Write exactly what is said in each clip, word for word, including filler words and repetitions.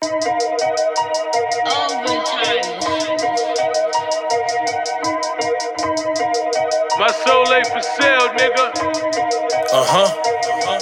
My soul ain't for sale, nigga. Uh-huh. uh-huh.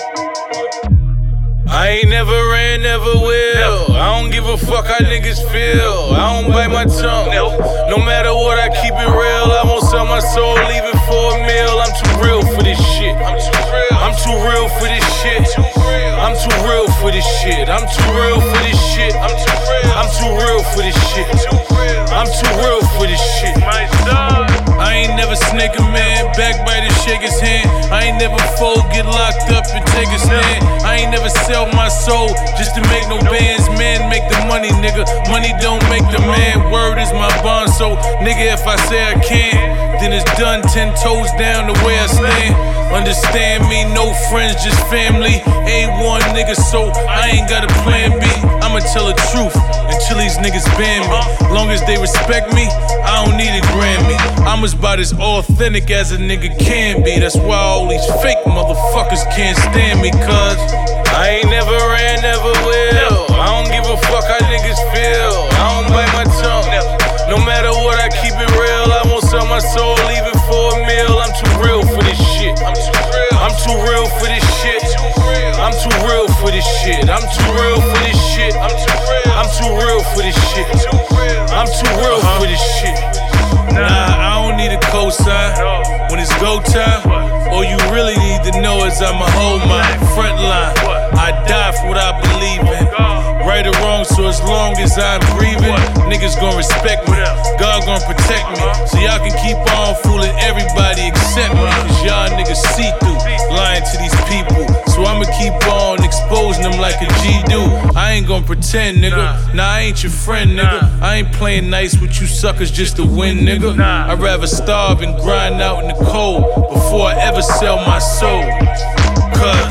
I ain't never ran, never will. Never. I don't give a fuck how niggas feel. I don't bite my tongue. Never. No matter what, I keep it real. I won't sell my soul, leave it for a meal. I'm too real for this shit. I'm too real. I'm too real for this shit. Too real. I'm too real for this shit. I'm too real for this shit. I'm too real. I'm too real for this shit. Too real. I'm too real for this shit. My son. I ain't never snake a man, backbite and shake his hand. I ain't never fold, get locked up and take a stand. I ain't never sell my soul just to make no bands. Man, make the money, nigga. Money don't make the man. Word is my bond, so nigga, if I say I can't, then it's done. Ten toes down the way I stand. Understand me, no friends, just family. A one nigga, so I ain't got a plan B. I'ma tell the truth until these niggas ban me. Long as they respect me, I don't need a Grammy. I'm as about as authentic as a nigga can be. That's why all these fake motherfuckers can't stand me, cause I ain't never ran, never will. I don't give a fuck how niggas feel. I don't bite my tongue. No matter what, I keep it real. I won't sell my soul, leave it for a meal. I'm too real for this shit. I'm too real. I'm too real for this shit. Too real. I'm too real for this shit. I'm too real for this shit. I'm too real. I'm too real for this shit. Too real. I'm too real Uh-huh. for this shit. Nah, I don't need a cosign. No. When it's go time, all you really need to know is I'm a whole mind, front line. What? I die for what I believe in. God. Right or wrong, so as long as I'm breathing, What? niggas gon' respect me. What else? God gon' protect me. Uh-huh. So y'all can keep on fooling everybody except me. Cause y'all niggas see through, lying to these people. So I'ma keep on exposing them like a G do. I ain't gon' pretend, nigga. Nah. Nah, I ain't your friend, nigga. Nah. I ain't playing nice with you suckers just to win, nigga. Nah. I'd rather starve and grind out in the cold before I ever sell my soul. Cause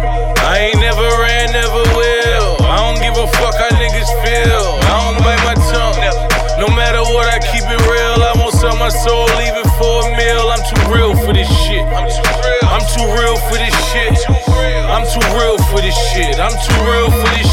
I ain't never ran, never will. I don't give a fuck how niggas feel. I don't bite my tongue. No matter what, I keep it real. I won't sell my soul, leave it for a meal. I'm too real for this shit. I'm too real. I'm too real for this shit. Too real. I'm too real for this shit. I'm too real for this